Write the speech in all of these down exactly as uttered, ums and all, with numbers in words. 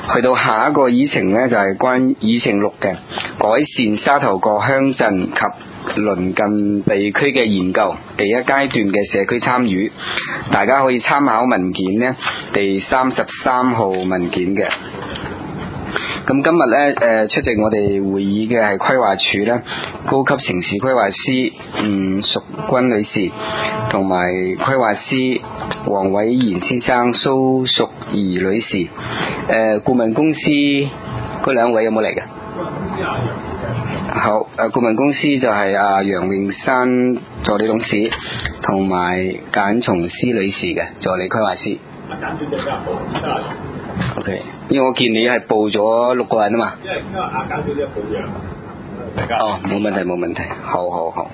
去到下一個議程呢，就係關議程六嘅改善沙頭角鄉鎮及鄰近地區嘅研究第一階段嘅社區參與，大家可以參考文件呢，第三十三號文件嘅。咁今日咧，誒出席我哋會議嘅係規劃署咧高級城市規劃師吳淑君女士，同埋規劃師黃偉賢先生、蘇淑儀女士。誒、呃、顧問公司嗰兩位有冇嚟嘅？好，誒顧問公司就係阿楊永山助理董事，同埋簡松詩女士嘅助理規劃師。O、okay. K， 因為我見你係報咗六個人啊嘛。因為因為阿簡小姐報咗。大家。哦，冇問題冇問題，好好好。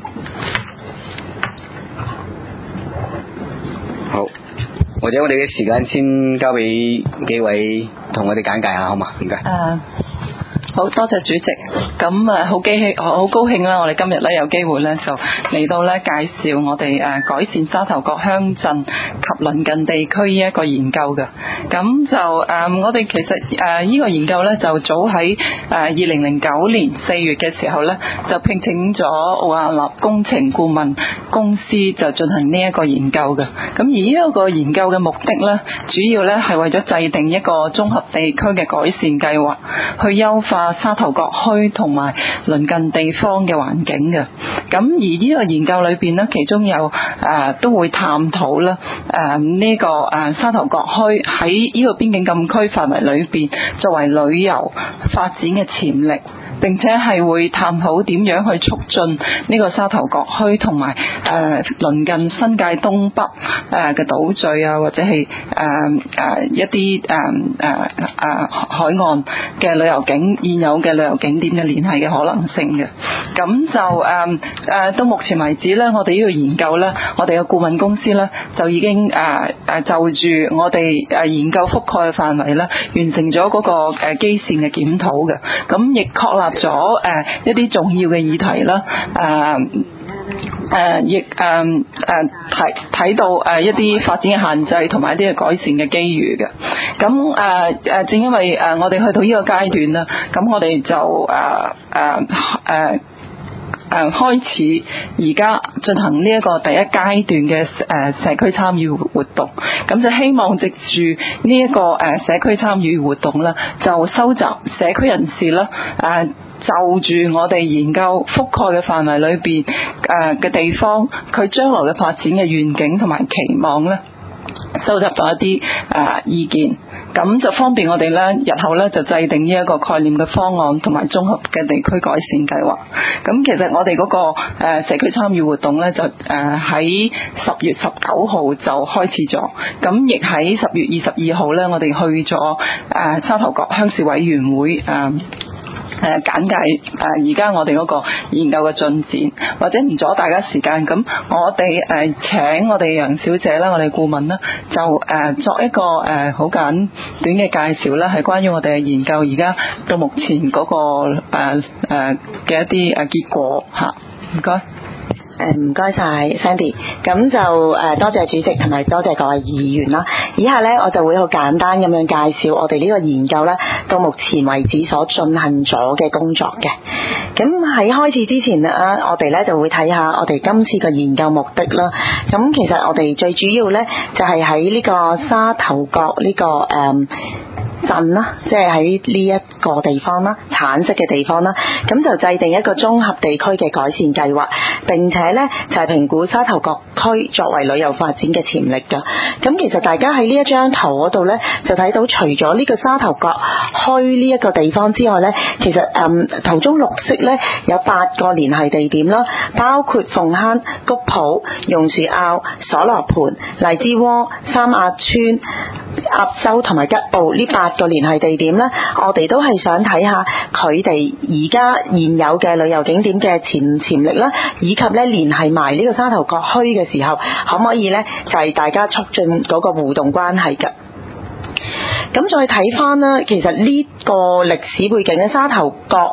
好，或者我哋嘅時間先交俾幾位同我哋簡介下好嘛？唔該。 Uh, 好多謝主席，咁啊好機興，好高興啦！我哋今日咧有機會咧就嚟到咧介紹我哋誒改善沙頭角鄉鎮及鄰近地區呢一個研究嘅。咁就誒我哋其實誒呢個研究咧就早喺誒二零零九年四月嘅時候咧就聘請咗奧亞納工程顧問公司就進行呢一個研究嘅。咁而呢一個研究嘅目的咧，主要咧係為咗制定一個綜合地區嘅改善計劃，去優化沙頭角區同埋鄰近地方嘅環境嘅。咁而呢個研究裏邊呢，其中有誒、呃、都會探討啦誒呢個誒沙頭角區喺呢個邊境禁區範圍裏邊作為旅遊發展嘅潛力，並且係會探討點樣去促進呢個沙頭角區同埋誒鄰近新界東北誒嘅島嶼啊，或者係誒誒一啲誒誒誒海岸嘅旅遊景現有嘅旅遊景點嘅聯繫嘅可能性嘅。咁就誒誒、呃、到目前為止咧，我哋呢個研究咧，我哋嘅顧問公司咧就已經誒誒、呃、就住我哋誒研究覆蓋嘅範圍咧，完成咗嗰個誒基線嘅檢討嘅。咁亦確立咗誒、呃、一啲重要嘅議題啦，誒誒亦誒誒睇睇到誒一啲發展嘅限制同埋一啲嘅改善嘅機遇嘅。咁誒誒正因為誒我哋去到呢個階段啦，咁我哋就誒誒誒誒開始而家進行呢一個第一階段嘅誒社區參與活動，咁就希望藉住呢一個誒社區參與活動啦，就收集社區人士啦誒就住我哋研究覆蓋嘅範圍裏邊誒嘅地方，佢將來嘅發展嘅願景同埋期望咧，收集咗一啲誒意見，咁就方便我哋咧日後咧就制定呢一個概念嘅方案同埋綜合嘅地區改善計劃。咁其實我哋嗰個誒社區參與活動咧就誒喺十月十九號就開始咗，咁亦喺十月二十二號咧我哋去咗誒沙頭角鄉事委員會誒誒簡介誒而家我哋嗰個研究嘅進展，或者唔阻大家時間，咁我哋誒請我哋楊小姐啦，我哋顧問啦，就誒作一個誒好簡短嘅介紹啦，係關於我哋嘅研究而家到目前嗰個誒誒嘅一啲誒結果嚇，唔該。 誒唔該晒 Sandy， 咁就誒多謝主席同埋多謝各位議員啦。以下呢，我就會好簡單咁樣介紹我哋呢個研究呢到目前為止所進行咗嘅工作嘅。咁喺開始之前呢，我哋呢就會睇下我哋今次嘅研究目的啦。咁其實我哋最主要呢，就係喺呢個沙頭角呢、這個誒。嗯鎮啦，即係喺呢一個地方啦，橙色嘅地方啦，咁就制定一個綜合地區嘅改善計劃，並且呢就係評估沙頭角區作為旅遊發展嘅潛力㗎。咁其實大家喺呢一張圖嗰度呢，就睇到除咗呢個沙頭角區呢一個地方之外呢，其實誒、嗯、圖中綠色呢有八個聯繫地點啦，包括鳳坑、谷埔、榕樹坳、鎖羅盆、荔枝窩、三亞村、鴨洲同埋吉澳呢八個聯繫地點呢，我哋都係想睇下佢哋而家現有嘅旅遊景點嘅潛潛力啦，以及咧聯繫埋呢個沙頭角區嘅時候，可唔可以呢？就係、是、大家促進嗰個互動關係嘅。咁再睇翻啦，其實呢個歷史背景嘅沙頭角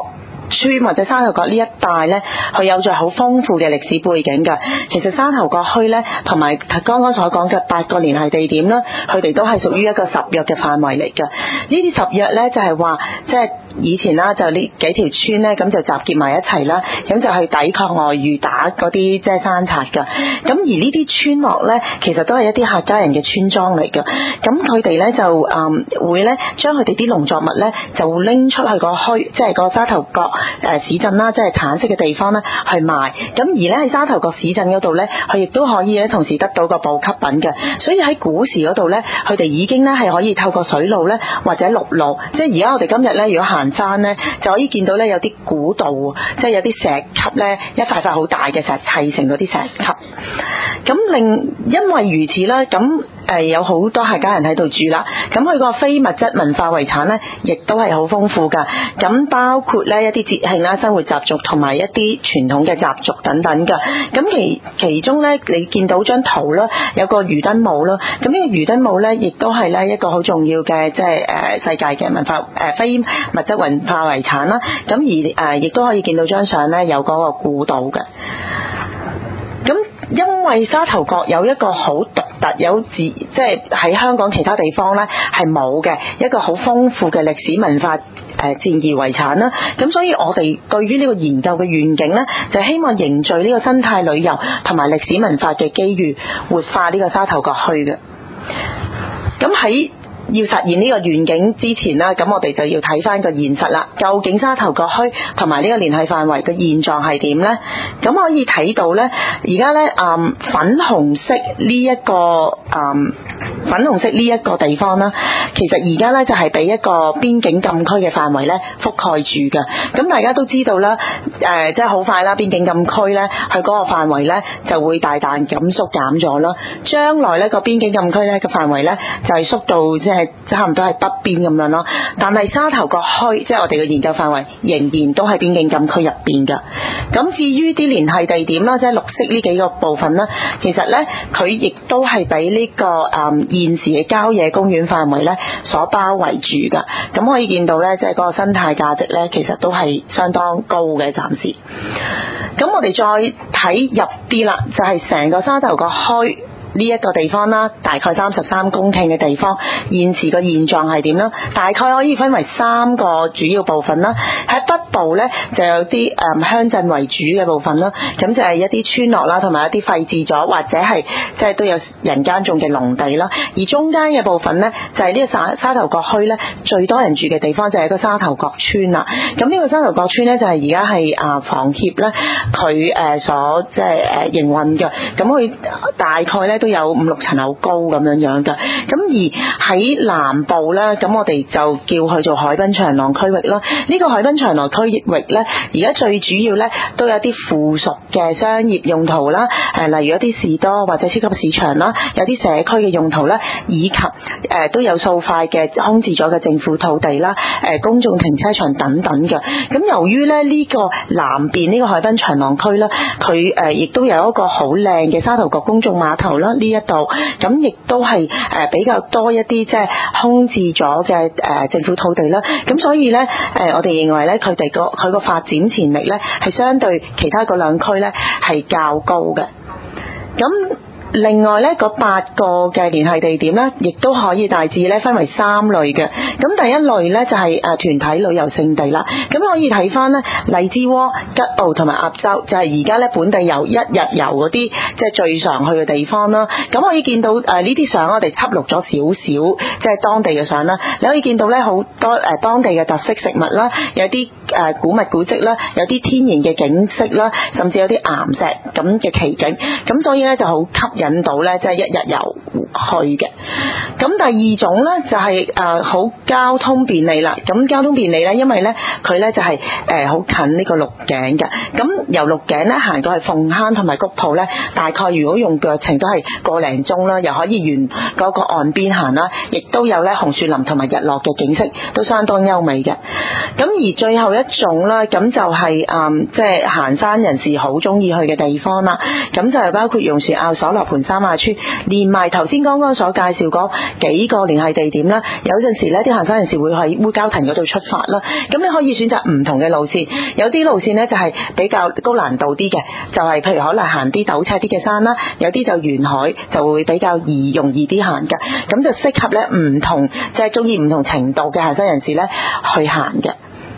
村或者沙頭角呢一帶呢，佢有着好豐富嘅歷史背景㗎。其實沙頭角墟呢，同埋剛剛所講嘅八個聯繫地點啦，佢哋都係屬於一個十約嘅範圍嚟㗎。呢啲十約呢，就係話，即係以前啦，就呢幾條村呢，咁就集結埋一齊啦，咁就去抵抗外遇，打嗰啲即係山賊㗎。咁而呢啲村落呢，其實都係一啲客家人嘅村莊嚟㗎。咁佢哋呢，就誒、嗯、會呢將佢哋啲農作物呢，就拎出去個墟，即係個沙頭角誒市鎮啦，即係橙色嘅地方呢去賣。咁而呢喺沙頭角市鎮嗰度呢，佢亦都可以咧同時得到個補給品嘅。所以喺古時嗰度呢，佢哋已經呢係可以透過水路呢，或者陸路，即係而家我哋今日呢，如果行山呢，就可以見到呢有啲古道，即係有啲石級呢，一塊塊好大嘅石砌成嗰啲石級。咁另因為如此啦，咁誒有好多客家人喺度住啦，咁佢個非物質文化遺產呢，亦都係好豐富㗎。咁包括呢一啲節慶啦、生活習俗同埋一啲傳統嘅習俗等等㗎。咁其其中呢，你見到張圖啦，有個魚燈舞啦。咁呢個魚燈舞呢，亦都係呢一個好重要嘅即係誒世界嘅文化誒非物質文化遺產啦。咁而誒亦都可以見到張相呢，有嗰個古道嘅。咁因為沙頭角有一個好獨特有自即係喺香港其他地方呢係冇嘅一個好豐富嘅歷史文化誒戰異遺產啦，咁所以我哋對於呢個研究嘅願景呢，就希望凝聚呢個生態旅遊同埋歷史文化嘅機遇，活化呢個沙頭角墟嘅。咁喺要實現呢個願景之前啦，咁我哋就要睇翻個現實啦。究竟沙頭角墟同埋呢個聯繫範圍嘅現狀係點呢？咁可以睇到呢，而家呢，嗯、粉紅色呢、這、一個嗯粉紅色呢一個地方啦，其實而家呢，就係俾一個邊境禁區嘅範圍呢覆蓋住嘅。咁大家都知道啦，誒即係好快啦，邊境禁區呢，佢嗰個範圍呢就會大大咁縮減咗啦。將來呢個邊境禁區呢個範圍呢，就係縮到即係差唔多係北邊咁樣咯。但係沙頭角墟即係我哋嘅研究範圍仍然都係邊境禁區入邊㗎。咁至於啲聯繫地點啦，即係綠色呢幾個部分啦，其實呢，佢亦都係俾呢個誒、嗯、現時嘅郊野公園範圍呢所包圍住㗎。咁可以見到呢，即係嗰個生態價值呢，其實都係相當高嘅暫時。咁我哋再睇入啲啦，就係、是、成個沙頭角墟呢一個地方啦，大概三十三公頃嘅地方，現時個現狀係點呢？大概可以分為三個主要部分啦。喺北部呢，就有啲誒、嗯、鄉鎮為主嘅部分啦，咁就係一啲村落啦，同埋一啲廢置咗或者係即係都有人間種嘅農地啦。而中間嘅部分呢，就係、是、呢個沙沙頭角墟呢，最多人住嘅地方就係一個沙頭角村啦。咁呢個沙頭角村呢，就係而家係啊房協呢，佢誒所即係誒營運嘅。咁佢大概呢，都有五六層樓高咁樣樣嘅，咁而喺南部呢，咁我哋就叫佢做海濱長廊區域啦。呢、這個海濱長廊區域呢，而家最主要呢，都有啲附屬嘅商業用途啦，誒例如一啲士多或者超級市場啦，有啲社區嘅用途啦，以及誒都有數塊嘅空置咗嘅政府土地啦，誒公眾停車場等等嘅。咁由於咧呢個南邊呢個海濱長廊區啦，佢誒亦都有一個好靚嘅沙頭角公眾碼頭啦，呢一度咁亦都係誒比較多一啲即係空置咗嘅誒政府土地啦。咁所以咧誒我哋認為咧佢哋個佢個發展潛力咧係相對其他嗰兩區咧係較高嘅。咁另外咧，嗰八個嘅聯繫地點咧，亦都可以大致咧分為三類嘅。咁第一類咧就係誒團體旅遊勝地啦。咁可以睇翻咧荔枝窩、吉澳同埋鴨洲，就係而家咧本地遊一日遊嗰啲即係最常去嘅地方啦。咁可以見到誒呢啲相，我哋輯錄咗少少，即係當地嘅相啦。你可以見到咧好多誒當地嘅特色食物啦，有啲誒古物古蹟啦，有啲天然嘅景色啦，甚至有啲岩石咁嘅奇景。咁所以咧就好吸引到咧，即係一日遊去嘅。咁第二種咧就係誒好交通便利啦。咁交通便利咧，因為咧佢咧就係誒好近呢個鹿頸嘅。咁由鹿頸咧行到去鳳坑同埋谷埔咧，大概如果用腳程都係個零鐘啦，又可以沿嗰個岸邊行啦，亦都有咧紅樹林同埋日落嘅景色，都相當優美嘅。咁而最後一種咧，咁就係誒即係行山人士好中意去嘅地方啦。咁就係包括榕樹坳、鎖羅盤三亞村，連埋頭先剛剛所介紹嗰幾個聯繫地點啦。有陣時呢啲行山人士會喺烏蛟騰嗰度出發啦，咁你可以選擇唔同嘅路線，有啲路線呢就係比較高難度啲嘅，就係譬如可能行啲陡斜啲嘅山啦，有啲就沿海就會比較易容易啲行嘅，咁就適合咧唔同即係中意唔同程度嘅行山人士咧去行嘅。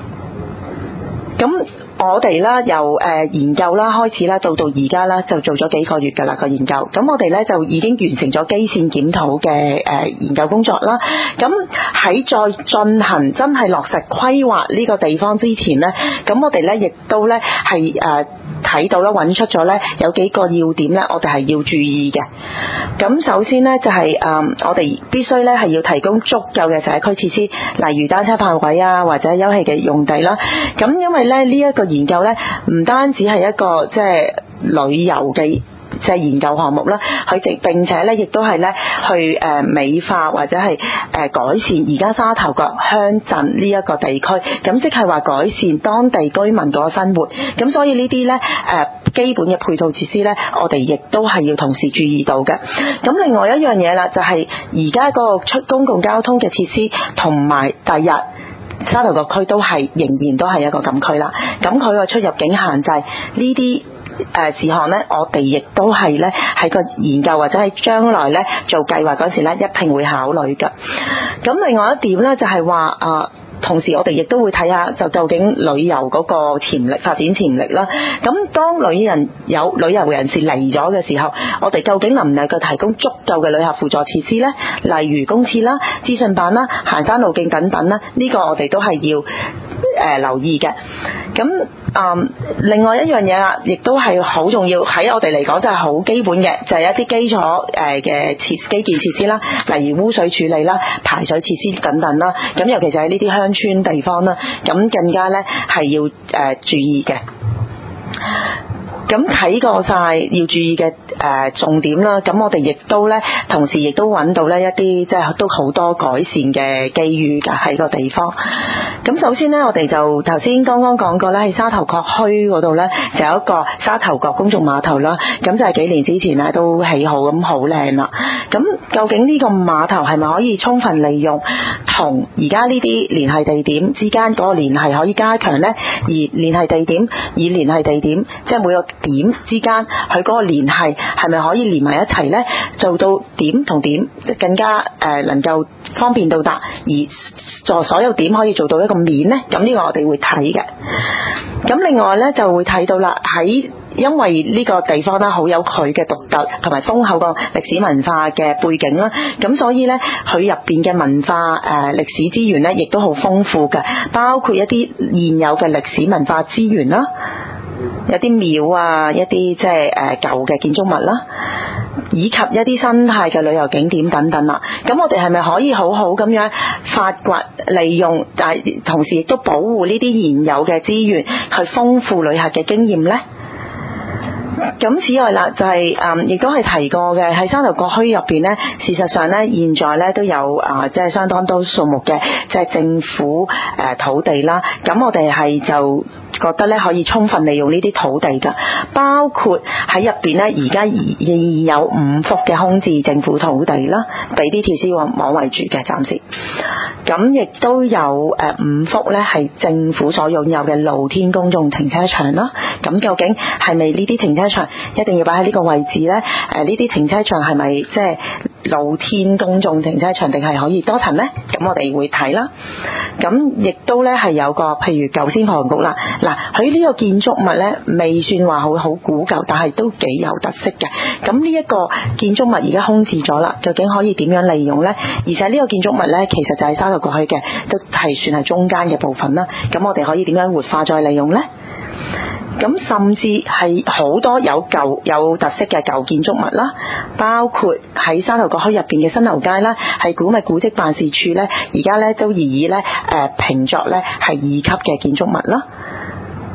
咁我哋啦由誒研究啦開始啦，到到而家啦就做咗幾個月㗎啦個研究。咁我哋咧就已經完成咗基線檢討嘅誒研究工作啦。咁喺再進行真係落實規劃呢個地方之前咧，咁我哋咧亦都咧係誒睇到啦，揾出咗咧有幾個要點咧，我哋係要注意嘅。咁首先咧就係誒我哋必須咧係要提供足夠嘅社區設施，例如單車泊位啊，或者休憩嘅用地啦。咁因為咧呢一個研究咧唔單止係一個即係旅遊嘅即係研究項目啦，佢直並且咧亦都係咧去誒美化或者係誒改善而家沙頭角鄉鎮呢一個地區，咁即係話改善當地居民個生活。咁所以呢啲咧誒基本嘅配套設施咧，我哋亦都係要同時注意到嘅。咁另外一樣嘢啦，就係而家嗰個出公共交通嘅設施同埋第日沙頭角區都係仍然都係一個禁區啦。咁佢個出入境限制呢啲誒事項咧，我哋亦都係咧喺個研究或者喺將來咧做計劃嗰時咧一定會考慮嘅。咁另外一點咧就係話啊。同時我哋亦都會睇下就究竟旅遊嗰個潛力發展潛力啦。咁當旅人有旅遊人士嚟咗嘅時候，我哋究竟能唔能夠提供足夠嘅旅客輔助設施呢？例如公廁啦、資訊板啦、行山路徑等等啦，呢、這個我哋都係要誒、呃、留意嘅。咁嗯，另外一樣嘢啦，亦都係好重要，喺我哋嚟講就係好基本嘅，就係、是、一啲基礎誒嘅設基建設施啦，例如污水處理啦、排水設施等等啦。咁尤其是喺呢啲鄉村地方啦，咁更加咧係要誒、呃、注意嘅。咁睇過晒要注意嘅誒、呃、重點啦，咁我哋亦都咧同時亦都揾到咧一啲即係都好多改善嘅機遇㗎喺個地方。咁首先咧，我哋就頭先剛剛講過咧，喺沙頭角區嗰度咧就有一個沙頭角公眾碼頭啦。咁就係幾年之前咧都起好咁好靚啦。咁究竟呢個碼頭係咪可以充分利用同而家呢啲聯繫地點之間嗰個聯繫可以加強咧？而聯繫地點以聯繫地點即係每個點之間佢嗰個聯繫係咪可以連埋一齊呢？做到點同點更加誒、呃、能夠方便到達，而在所有點可以做到一個面呢？咁呢個我哋會睇嘅。咁另外呢，就會睇到啦，喺因為呢個地方啦好有佢嘅獨特同埋豐厚個歷史文化嘅背景啦，咁所以呢，佢入邊嘅文化誒、呃、歷史資源呢，亦都好豐富嘅，包括一啲現有嘅歷史文化資源啦。有啲廟啊，一啲即係誒舊嘅建築物啦，以及一啲生態嘅旅遊景點等等啦。咁我哋係咪可以好好咁樣發掘利用，但係同時亦都保護呢啲現有嘅資源，去豐富旅客嘅經驗呢？咁此外啦，就係誒亦都係提過嘅，喺沙頭角區入邊咧，事實上咧，現在咧都有啊，即係相當多數目嘅即係政府誒土地啦。咁我哋係就覺得咧可以充分利用呢啲土地㗎，包括喺入邊咧，而家已有五幅嘅空置政府土地啦，俾啲鐵絲網網圍住嘅，暫時。咁亦都有誒五幅咧係政府所擁有嘅露天公眾停車場啦。咁究竟係咪呢啲停車場一定要擺喺呢個位置呢？誒呢啲停車場係咪即係露天公眾停車場，定係可以多層呢？咁我哋會睇啦。咁亦都咧係有個譬如舊消防局啦。嗱，佢呢個建築物咧未算話好好古舊，但係都幾有特色嘅。咁呢一個建築物而家空置咗啦，究竟可以點樣利用呢？而且呢個建築物咧其實就係沙頭角區嘅，都係算係中間嘅部分啦。咁我哋可以點樣活化再利用呢？咁甚至係好多有舊有特色嘅舊建築物啦，包括喺沙頭角區入邊嘅新樓街啦，係古物古蹟辦事處咧，而家咧都以以咧誒評作咧係二級嘅建築物啦。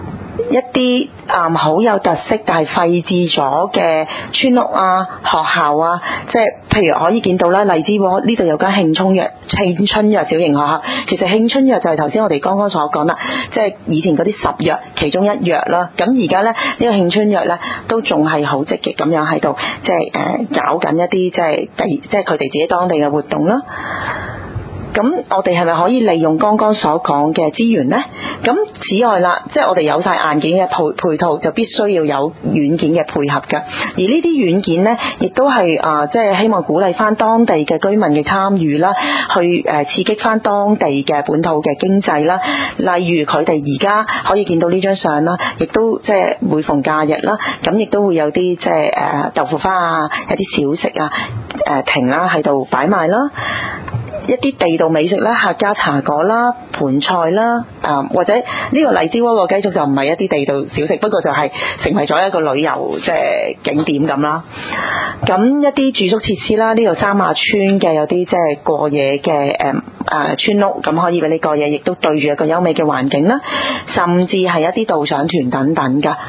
一啲啊好有特色但係廢置咗嘅村屋啊、學校啊，即係譬如可以見到啦，荔枝窩呢度有間慶春約慶春約小型學校。其實慶春約就係頭先我哋剛剛所講啦，即係以前嗰啲十約其中一約啦。咁而家咧呢、呢個慶春約咧都仲係好積極咁樣喺度，即係誒、呃、搞緊一啲即係地即係佢哋自己當地嘅活動啦。咁我哋係咪可以利用剛剛所講嘅資源呢？咁此外啦，即係我哋有晒硬件嘅配配套，就必須要有軟件嘅配合㗎。而呢啲軟件呢，亦都係啊、呃，即係希望鼓勵翻當地嘅居民嘅參與啦，去誒、呃、刺激翻當地嘅本土嘅經濟啦。例如佢哋而家可以見到呢張相啦，亦都即係每逢假日啦，咁亦都會有啲即係誒豆腐花啊，一啲小食啊，誒、呃、停啦喺度擺賣啦。一啲地道美食啦，客家茶果啦、盤菜啦，啊、呃、或者呢個荔枝窩個雞粥就唔係一啲地道小食，不過就係成為咗一個旅遊即係景點咁啦。咁一啲住宿設施啦，呢度三亞村嘅有啲即係過夜嘅誒誒村屋，咁可以俾你過夜，亦都對住一個優美嘅環境啦，甚至係一啲導賞團等等㗎。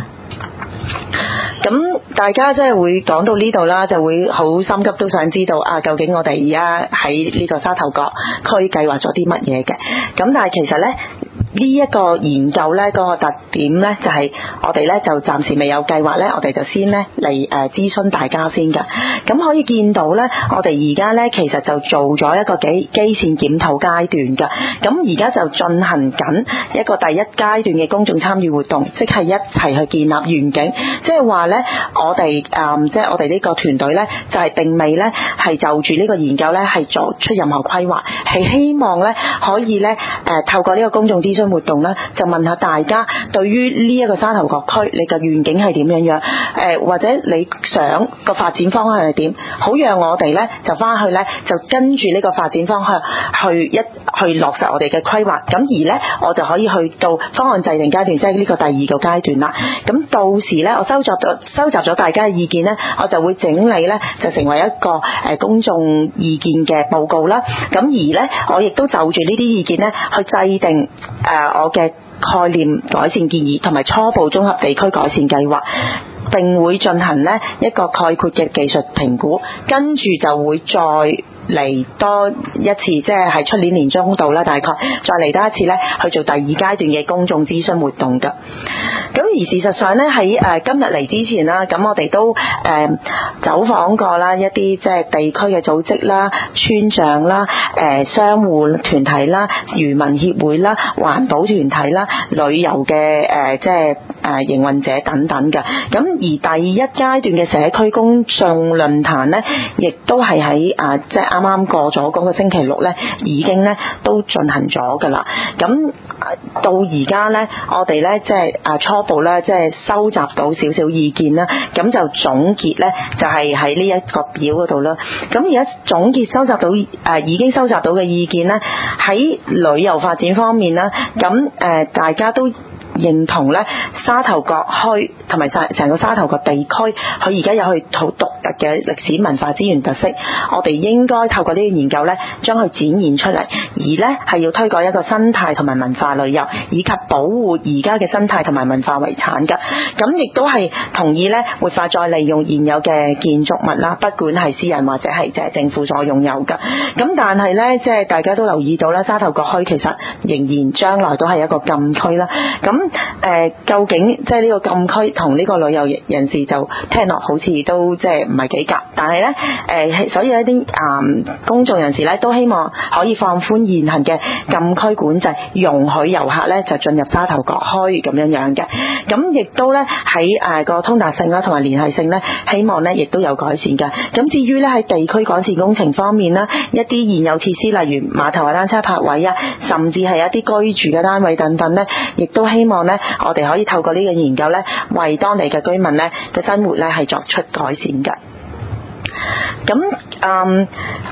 咁大家即係會講到呢度啦，就會好心急都想知道啊，究竟我哋而家喺呢個沙頭角區計劃咗啲乜嘢嘅？咁但係其實呢，呢一個研究呢，嗰個特點呢，就係我哋呢就暫時未有計劃呢，我哋就先呢嚟誒諮詢大家先㗎。咁可以見到呢，我哋而家呢其實就做咗一個基基線檢討階段㗎。咁而家就進行緊一個第一階段嘅公眾參與活動，即係一齊去建立願景。即係話呢，我哋誒、嗯、即係我哋呢個團隊呢，就係、是、並未呢係就住呢個研究呢係作出任何規劃，係希望呢可以呢誒、呃、透過呢個公眾諮詢活動呢，就問下大家對於呢一個沙頭角區你嘅願景係點樣樣，誒、呃、或者你想個發展方向係點，好讓我哋呢就翻去呢，就跟住呢個發展方向去一去落實我哋嘅規劃。咁而呢，我就可以去到方案制定階段，即係呢個第二個階段啦。咁到時呢，我收集咗收集咗大家嘅意見呢，我就會整理呢，就成為一個誒公眾意見嘅報告啦。咁而呢，我亦都就住呢啲意見呢，去制定誒、呃、我嘅概念改善建議同埋初步綜合地區改善計劃，並會進行呢一個概括嘅技術評估，跟住就會再嚟多一次，即係喺出年年中度啦，大概再嚟多一次咧，去做第二階段嘅公眾諮詢活動㗎。咁而事實上咧，喺誒今日嚟之前啦，咁我哋都誒、呃、走訪過啦一啲即係地區嘅組織啦、村長啦、誒、呃、商戶團體啦、漁民協會啦、環保團體啦、旅遊嘅誒、呃、即係誒、呃、營運者等等嘅。咁而第一階段嘅社區公眾論壇咧，亦都係喺啊即係啱啱過咗嗰個星期六咧，已經咧都進行咗㗎啦。咁到而家咧，我哋咧即係啊初步咧即係收集到少少意見啦，咁就總結咧就係喺呢一個表嗰度啦。咁而家總結收集到誒、呃、已經收集到嘅意見咧，喺旅遊發展方面啦，咁誒、呃、大家都認同咧沙頭角區同埋成成個沙頭角地區，佢而家有佢好獨特嘅歷史文化資源特色，我哋應該透過呢個研究咧，將佢展現出嚟，而咧係要推廣一個生態同埋文化旅遊，以及保護而家嘅生態同埋文化遺產㗎。咁亦都係同意咧活化再利用現有嘅建築物啦，不管係私人或者係即係政府所擁有㗎。咁但係咧，即係大家都留意到啦，沙頭角區其實仍然將來都係一個禁區啦。咁誒、呃，究竟即係呢個禁區同呢個旅遊人士就聽落好似都即係唔係幾夾，但係咧誒，所以一啲啊、呃、公眾人士咧都希望可以放寬現行嘅禁區管制，容許遊客咧就進入沙頭角區咁樣樣嘅。咁亦都咧喺誒個通達性啦同埋聯繫性咧，希望咧亦都有改善嘅。咁至於咧喺地區改善工程方面啦，一啲現有設施例如碼頭啊、單車泊位啊，甚至係一啲居住嘅單位等等咧，亦都希望咧我哋可以透過呢個研究咧，為當地嘅居民咧嘅生活咧係作出改善嘅。咁嗯。誒、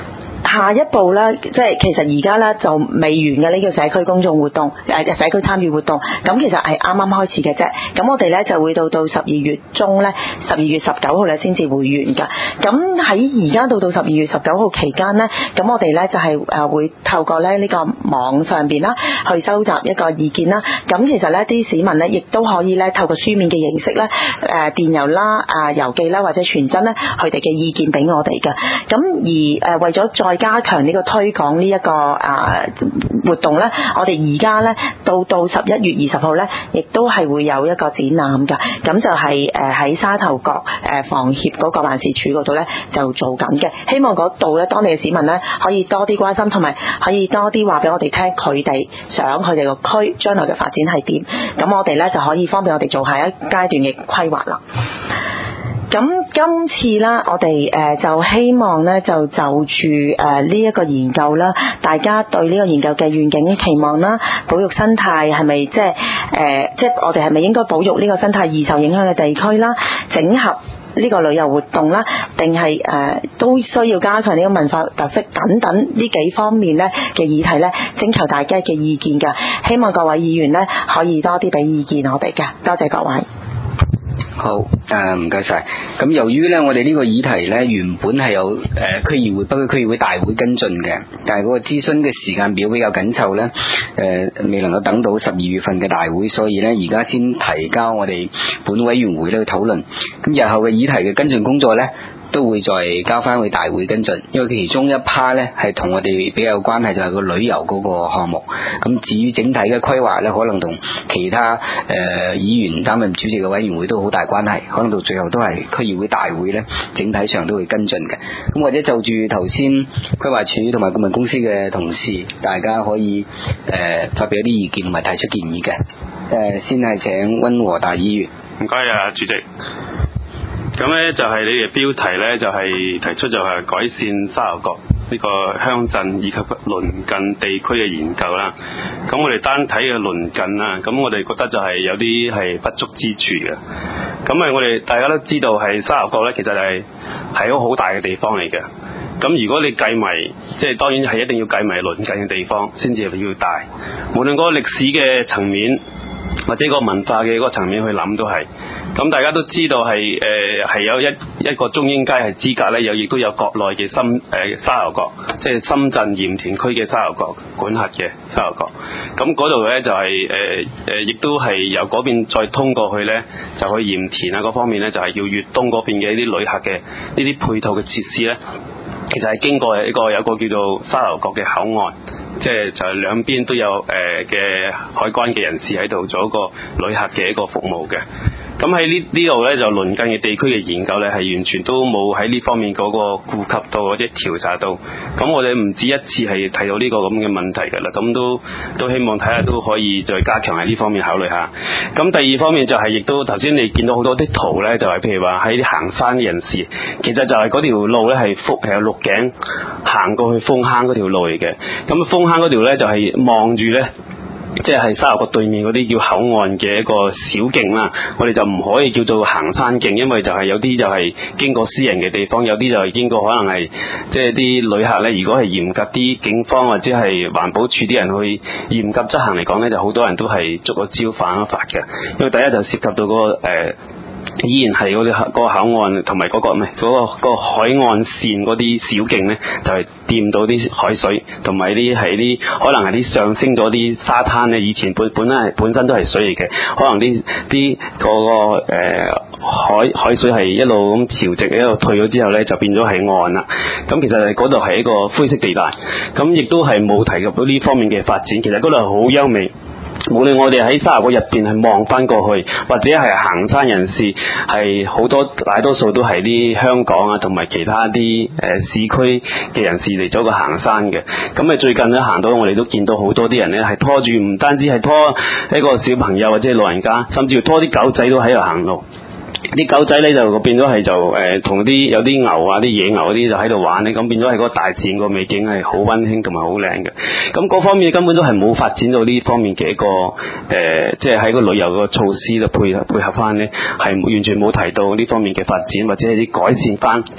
下一步咧，即係其實而家咧就未完嘅呢個社區公眾活動，誒社區參與活動，咁其實係啱啱開始嘅啫。咁我哋咧就會到到十二月中咧，十二月十九號咧先至會完㗎。咁喺而家到到十二月十九號期間咧，咁我哋咧就係誒會透過咧呢個網上邊啦，去收集一個意見啦。咁其實咧啲市民咧亦都可以咧透過書面嘅形式咧，誒電郵啦、啊郵寄啦或者傳真咧，佢哋嘅意見俾我哋嘅。咁而誒為咗再加強呢個推廣呢一個啊活動咧，我哋而家咧到到十一月二十號咧，亦都係會有一個展覽㗎。咁就係誒喺沙頭角誒房協嗰個辦事處嗰度咧就做緊嘅。希望嗰度咧當地嘅市民咧可以多啲關心，同埋可以多啲話俾我哋聽，佢哋想佢哋個區將來嘅發展係點。咁我哋咧就可以方便我哋做下一階段嘅規劃啦。咁今次啦，我哋誒就希望咧就就住誒呢一個研究啦，大家對呢個研究嘅願景嘅期望啦，保育生態係咪即係誒即係我哋係咪應該保育呢個生態易受影響嘅地區啦，整合呢個旅遊活動啦，定係誒都需要加強呢個文化特色等等呢幾方面咧嘅議題咧，徵求大家嘅意見㗎。希望各位議員咧可以多啲俾意見我哋㗎，多謝各位。 好，誒唔該晒。咁由於咧，我哋呢個議題咧原本係有誒區議會北區區議會大會跟進嘅，但係嗰個諮詢嘅時間表比較緊湊咧，誒、呃、未能夠等到十二月份嘅大會，所以咧而家先提交我哋本委員會咧去討論。咁日後嘅議題嘅跟進工作咧，都會再交翻去大會跟進，因為其中一 part 咧係同我哋比較有關係，就係個旅遊嗰個項目。咁至於整體嘅規劃咧，可能同其他誒、呃、議員擔任主席嘅委員會都好大關係，可能到最後都係區議會大會咧，整體上都會跟進嘅。咁或者就住頭先規劃署同埋顧問公司嘅同事，大家可以誒、呃、發表啲意見同埋提出建議嘅。誒、呃、先係請溫和達議員。 唔該啊，主席。咁咧就係你嘅標題咧，就係提出就係改善沙頭角呢個鄉鎮以及鄰近地區嘅研究啦。咁我哋單睇嘅鄰近啦，咁我哋覺得就係有啲係不足之處嘅。咁啊，我哋大家都知道係沙頭角咧，其實係係一個好大嘅地方嚟嘅。咁如果你計埋，即係當然係一定要計埋鄰近嘅地方先至要大。無論嗰個歷史嘅層面，或者個文化嘅嗰個層面去諗都係。咁大家都知道係誒係有一一個中英街係資格咧，有亦都有國內嘅深誒、呃、沙頭角，即係深圳鹽田區嘅沙頭角管轄嘅沙頭角。咁嗰度咧就係誒誒，亦都係由嗰邊再通過去咧，就去鹽田啊嗰方面咧，就係要粵東嗰邊嘅一啲旅客嘅呢啲配套嘅設施咧，其實係經過一個有個叫做沙頭角嘅口岸。即係就係兩邊都有誒嘅、呃、海關嘅人士喺度做一個旅客嘅一個服務嘅。咁喺呢呢度咧就鄰近嘅地區嘅研究咧係完全都冇喺呢方面嗰個顧及到或者調查到。咁我哋唔止一次係睇到呢個咁嘅問題㗎啦。咁都都希望睇下都可以再加強喺呢方面考慮下。咁第二方面就係、是、亦都頭先你見到好多啲圖咧，就係、是、譬如話喺啲行山嘅人士，其實就係嗰條路咧係福係有鹿頸行過去楓坑嗰條路嚟嘅。咁楓坑嗰條咧就係望住咧。即係沙頭角對面嗰啲叫口岸嘅一個小徑啦，我哋就唔可以叫做行山徑，因為就係有啲就係經過私人嘅地方，有啲就係經過可能係即係啲旅客咧。如果係嚴格啲警方或者係環保處啲人去嚴格執行嚟講咧，就好多人都係捉個招犯咗法嘅。因為第一就涉及到嗰、嗰個、呃依然係嗰啲嗰個口岸同埋嗰個唔係嗰個嗰個海岸線嗰啲小徑咧，就係、是、掂到啲海水，同埋啲係啲可能係啲上升咗啲沙灘咧。以前本本身係本身都係水嚟嘅，可能啲啲嗰個誒、呃、海海水係一路咁潮汐一路退咗之後咧，就變咗係岸啦。咁其實係嗰度係一個灰色地帶，咁亦都係冇提及到呢方面嘅發展。其實嗰度係好優美。無論我哋喺沙頭角入邊係望翻過去，或者係行山人士，係好多大多數都係啲香港啊，同埋其他啲誒、呃、市區嘅人士嚟咗個行山嘅。咁啊最近咧行到，我哋都見到好多啲人咧係拖住，唔單止係拖一個小朋友或者係老人家，甚至乎拖啲狗仔都喺度行路。啲狗仔咧就變咗係就誒同啲有啲牛啊啲野牛嗰啲就喺度玩咧，咁變咗係嗰個大自然個美景係好溫馨同埋好靚嘅。咁嗰方面根本都係冇發展到呢方面嘅一個誒，即係喺個旅遊個措施度配合配合翻咧，係完全冇提到呢方面嘅發展或者係啲改善翻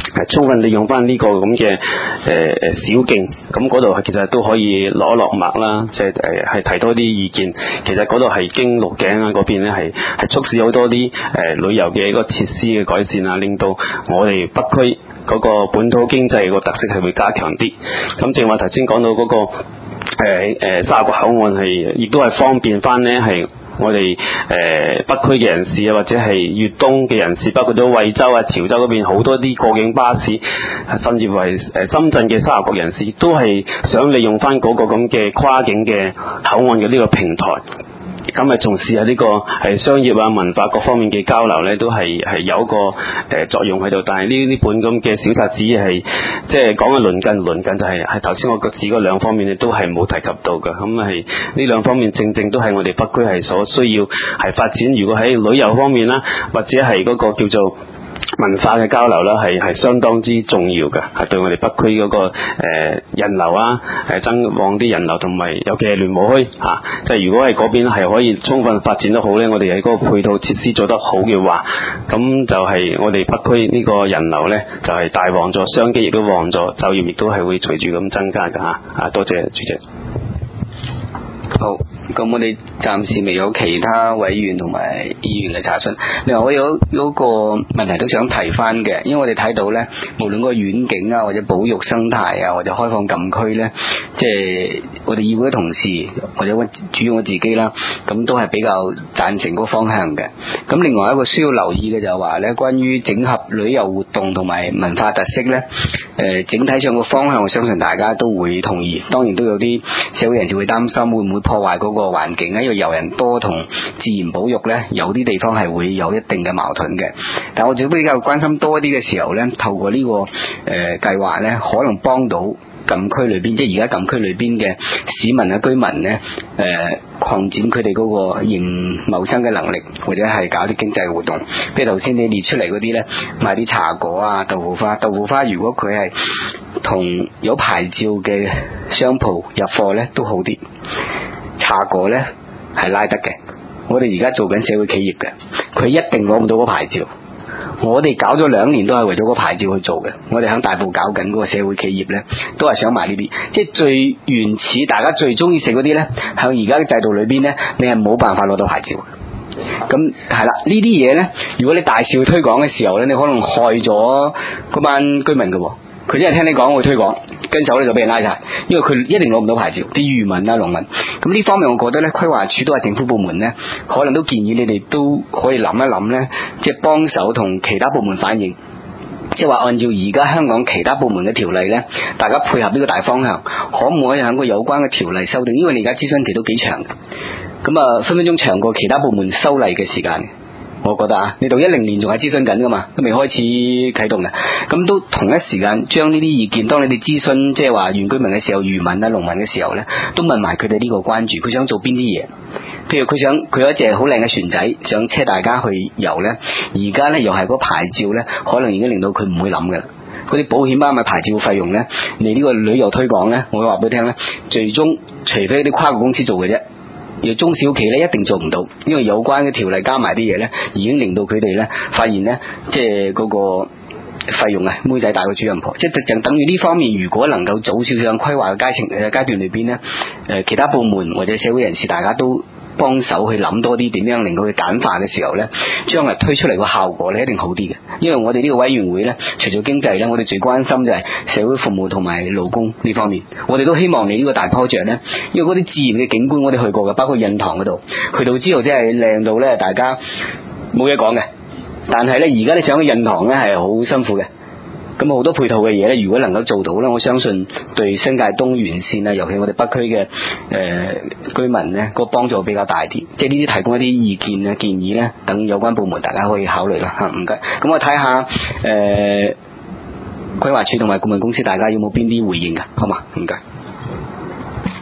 係充分利用翻呢個咁嘅誒誒小徑，咁嗰度其實都可以落一落墨啦，即係誒係提多啲意見。其實嗰度係經鹿頸啊嗰邊咧係係促使好多啲誒、呃、旅遊嘅一個設施嘅改善啊，令到我哋北區嗰個本土經濟個特色係會加強啲。咁正話頭先講到嗰、那個誒誒沙頭角口岸係亦都係方便翻咧係。我哋誒、呃、北區嘅人士啊，或者係粵東嘅人士，包括咗惠州啊、潮州嗰邊好多啲過境巴士，甚至乎係誒深圳嘅沙頭角人士，都係想利用翻嗰個咁嘅跨境嘅口岸嘅呢個平台。咁咪從事下呢個係商業啊、文化各方面嘅交流咧，都係係有一個誒、呃、作用喺度。但係呢呢本咁嘅小冊子係即係講嘅鄰近鄰近就係係頭先我個指嗰兩方面咧，都係冇提及到嘅。咁係呢兩方面正正都係我哋北區係所需要係發展。如果喺旅遊方面啦，或者係嗰個叫做文化嘅交流啦，係係相當之重要嘅，係對我哋北區嗰、那個誒、呃、人流啊，誒增旺啲人流，同埋尤其係聯務墟嚇，即係如果係嗰邊係可以充分發展得好咧，我哋喺嗰個配套設施做得好嘅話，咁就係我哋北區呢個人流咧就係、是、大旺咗，商機亦都旺咗，就業亦都係會隨住咁增加嘅嚇。啊，多謝主席。 好，咁我哋暫時未有其他委員同埋議員嘅查詢。另外我有有個問題都想提翻嘅，因為我哋睇到咧，無論個遠景啊，或者保育生態啊，或者開放禁區咧，即係我哋議會嘅同事或者主要我自己啦，咁都係比較贊成嗰個方向嘅。咁另外一個需要留意嘅就係話咧，關於整合旅遊活動同埋文化特色咧，誒、呃、整體上個方向，我相信大家都會同意。當然都有啲社會人士會擔心會唔會破壞嗰個環境咧，因為遊人多同自然保育咧，有啲地方係會有一定嘅矛盾嘅。但我就比較關心多啲嘅時候咧，透過呢、這個誒計劃咧，可能幫到禁區裏邊，即係而家禁區裏邊嘅市民啊、居民咧，誒、呃、擴展佢哋嗰個營謀生嘅能力，或者係搞啲經濟活動。譬如頭先你列出嚟嗰啲咧，賣啲茶果啊、豆腐花，豆腐花如果佢係同有牌照嘅商鋪入貨咧，都好啲。茶果咧係拉得嘅，我哋而家做緊社會企業嘅，佢一定攞唔到個牌照。我哋搞咗兩年都係為咗個牌照去做嘅。我哋喺大埔搞緊嗰個社會企業咧，都係想賣呢啲，即係最原始大家最中意食嗰啲咧，喺而家嘅制度裏邊咧，你係冇辦法攞到牌照。咁係啦，呢啲嘢咧，如果你大肆去推廣嘅時候咧，你可能害咗嗰班居民嘅。佢真係聽你講會推廣，跟手咧就俾人拉晒，因為佢一定攞唔到牌照。啲漁民啊、農民，咁呢方面我覺得咧，規劃署都係政府部門咧，可能都建議你哋都可以諗一諗咧，即係幫手同其他部門反映，即係話按照而家香港其他部門嘅條例咧，大家配合呢個大方向，可唔可以喺個有關嘅條例修訂？因為你而家諮詢期都幾長嘅，咁啊分分鐘長過其他部門修例嘅時間。我覺得啊，你到一零年仲係諮詢緊噶嘛，都未開始啟動嘅，咁都同一時間將呢啲意見，當你哋諮詢即係話原居民嘅時候、漁民啊、農民嘅時候呢，都問埋佢哋呢個關注，佢想做邊啲嘢？譬如佢想佢有一隻好靚嘅船仔，想車大家去遊呢，而家呢又係個牌照呢，可能已經令到佢唔會諗噶啦。嗰啲保險啊、咪牌照費用呢，你呢個旅遊推廣呢，我會話俾你聽呢，最終除非啲跨國公司做嘅啫。而中小企咧一定做唔到，因為有關嘅條例加埋啲嘢咧，已經令到佢哋咧發現咧，即係嗰個費用啊，妹仔大過主人婆，即係就等於呢方面，如果能夠早少少規劃嘅階程誒階段裏邊咧，誒其他部門或者社會人士大家都幫手去諗多啲點樣令到佢簡化嘅時候咧，將來推出嚟個效果咧一定好啲嘅。因為我哋呢個委員會咧，除咗經濟咧，我哋最關心就係社會服務同埋勞工呢方面。我哋都希望你呢個大 project 咧，因為嗰啲自然嘅景觀我哋去過嘅，包括印塘嗰度，去到之後真係靚到咧，大家冇嘢講嘅。但係咧，而家你上去印塘咧係好辛苦嘅。咁好多配套嘅嘢咧，如果能夠做到咧，我相信對新界東沿線啊，尤其我哋北區嘅誒、呃、居民咧，個幫助比較大啲。即係呢啲提供一啲意見啊、建議咧，等有關部門大家可以考慮啦。嚇，唔該。咁我睇下誒規劃署同埋顧問公司，大家有冇邊啲回應㗎？好嘛，唔該。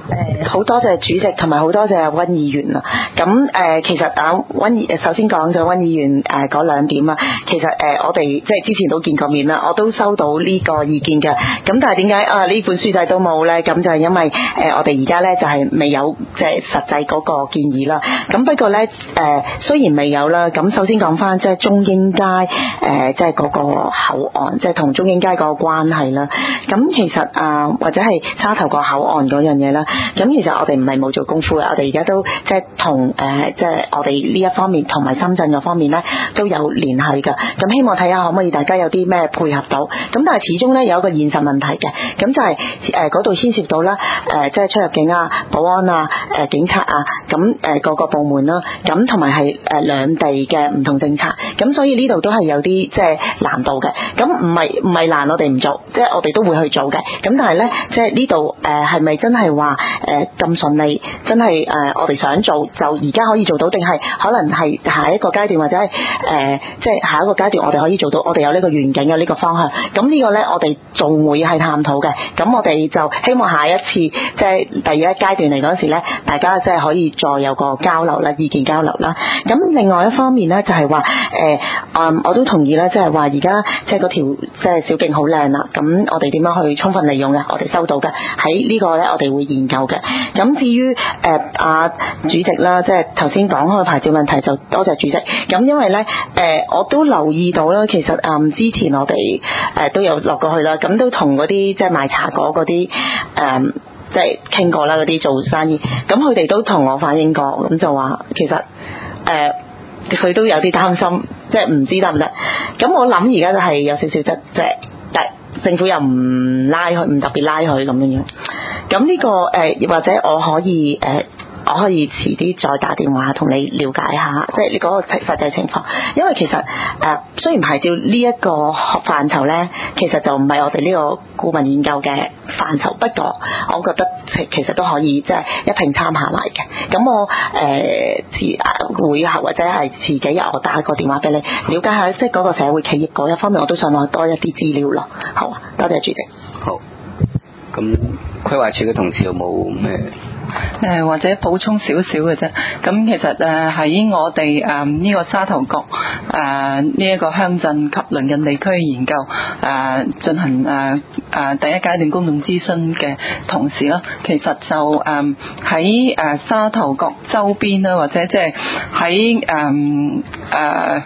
誒好多謝主席同埋好多謝溫議員啊！咁誒、呃、其實啊溫議首先講咗溫議員誒嗰兩點啊，其實誒、呃、我哋即係之前都見過面啦，我都收到呢個意見嘅。咁但係點解啊呢本書仔都冇咧？咁就係因為誒、呃、我哋而家咧就係、是、未有即係實際嗰個建議啦。咁不過咧誒、呃、雖然未有啦，咁首先講翻即係中英街誒即係嗰個口岸，即係同中英街嗰個關係啦。咁其實啊、呃、或者係沙頭角口岸嗰樣嘢啦。咁其實我哋唔係冇做功夫嘅，我哋而家都即係同誒即係我哋呢一方面同埋深圳嗰方面咧都有聯繫嘅。咁希望睇下可唔可以大家有啲咩配合到。咁但係始終咧有一個現實問題嘅，咁就係誒嗰度牽涉到啦誒即係出入境啊、保安啊、誒警察啊，咁誒各個部門啦，咁同埋係誒兩地嘅唔同政策。咁所以呢度都係有啲即係難度嘅。咁唔係唔係難我哋唔做，即係我哋都會去做嘅。咁但係咧即係呢度誒係咪真係話誒咁順利，真係誒、呃、我哋想做就而家可以做到，定係可能係下一個階段或者係誒即係下一個階段我哋可以做到，我哋有呢個願景有呢個方向。咁呢個咧我哋仲會係探討嘅。咁我哋就希望下一次即係第二一階段嚟嗰時咧，大家即係可以再有個交流啦，意見交流啦。咁另外一方面咧就係話誒嗯我都同意咧，即係話而家即係嗰條即係小徑好靚啦。咁我哋點樣去充分利用嘅？我哋收到嘅喺呢個咧，我哋會研究嘅。咁至於誒阿主席啦，即係頭先講開牌照問題，就多謝主席。咁因為咧誒、呃、我都留意到啦，其實誒、嗯、之前我哋誒、呃、都有落過去啦，咁都同嗰啲即係賣茶果嗰啲誒即係傾過啦，嗰啲做生意，咁佢哋都同我反映過，咁就話其實誒佢、呃、都有啲擔心，即係唔知得唔得。咁我諗而家就係有少少即即係但政府又唔拉佢，唔特別拉佢咁樣樣。咁呢、這個誒、呃，或者我可以誒、呃，我可以遲啲再打電話同你了解下，即係你嗰個實際情況。因為其實誒、呃，雖然牌照呢一個範疇咧，其實就唔係我哋呢個顧問研究嘅範疇，不過我覺得其其實都可以即係一併參考埋嘅。咁我誒遲會後或者係遲幾日，我打個電話俾你，了解下即係嗰個社會企業嗰一方面，我都想攞多一啲資料咯。好啊，多謝主席。 好。咁規劃處嘅同事有冇咩？ 誒、呃、或者補充少少嘅啫。咁其實誒喺、呃、我哋誒呢個沙頭角誒呢一個鄉鎮及鄰近地區嘅研究誒、呃、進行誒誒、呃、第一階段公眾諮詢嘅同時啦，其實就誒喺誒沙頭角周邊啦，或者即係喺誒誒誒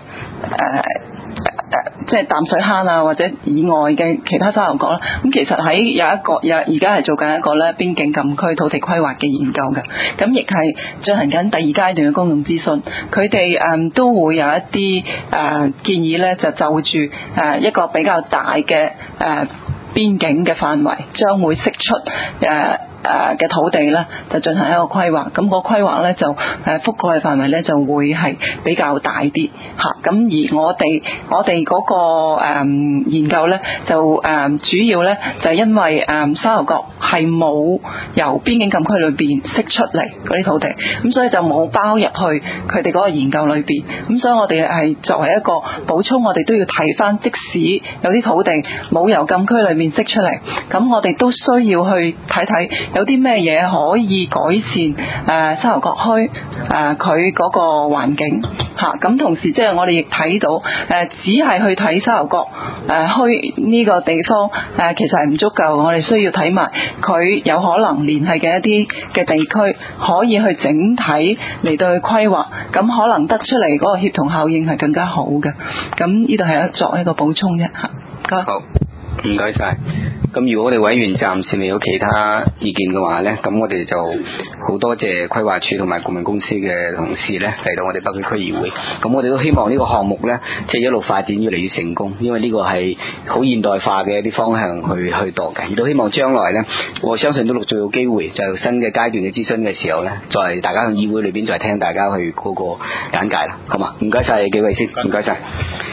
誒，即係淡水坑啊，或者以外嘅其他沙頭角啦。咁其實喺有一個有而家係做緊一個咧邊境禁區土地規劃嘅研究嘅，咁亦係進行緊第二階段嘅公眾諮詢。佢哋誒都會有一啲誒、呃、建議咧，就就住誒、呃、一個比較大嘅誒、呃、邊境嘅範圍，將會釋出誒。呃誒嘅土地咧，就進行一個規劃。咁、那個規劃咧就誒覆蓋嘅範圍咧就會係比較大啲嚇。咁而我哋我哋嗰個誒研究咧就誒主要咧就係因為誒沙頭角係冇由邊境禁區裏邊釋出嚟嗰啲土地，咁所以就冇包入去佢哋嗰個研究裏邊。咁所以我哋係作為一個補充，我哋都要睇翻，即使有啲土地冇由禁區裏面釋出嚟，咁我哋都需要去睇睇。有啲咩嘢可以改善誒沙頭角墟誒佢嗰個環境嚇？咁同時即係我哋亦睇到誒，只係去睇沙頭角誒墟呢個地方誒，其實係唔足夠。我哋需要睇埋佢有可能聯繫嘅一啲嘅地區，可以去整體嚟到去規劃，咁可能得出嚟嗰個協同效應係更加好嘅。咁呢度係作一個補充啫嚇。 好，唔該晒。咁如果我哋委員暫時未有其他意見嘅話呢，咁我哋就好多謝規劃處同埋顧問公司嘅同事呢嚟到我哋北區區議會。咁我哋都希望呢個項目呢，即係一路發展越嚟越成功，因為呢個係好現代化嘅一啲方向去去度嘅。亦都希望將來呢，我相信都陸續有機會，就新嘅階段嘅諮詢嘅時候呢，再大家喺議會裏邊再聽大家去嗰個簡介啦，好嘛？唔該晒幾位先，唔該晒。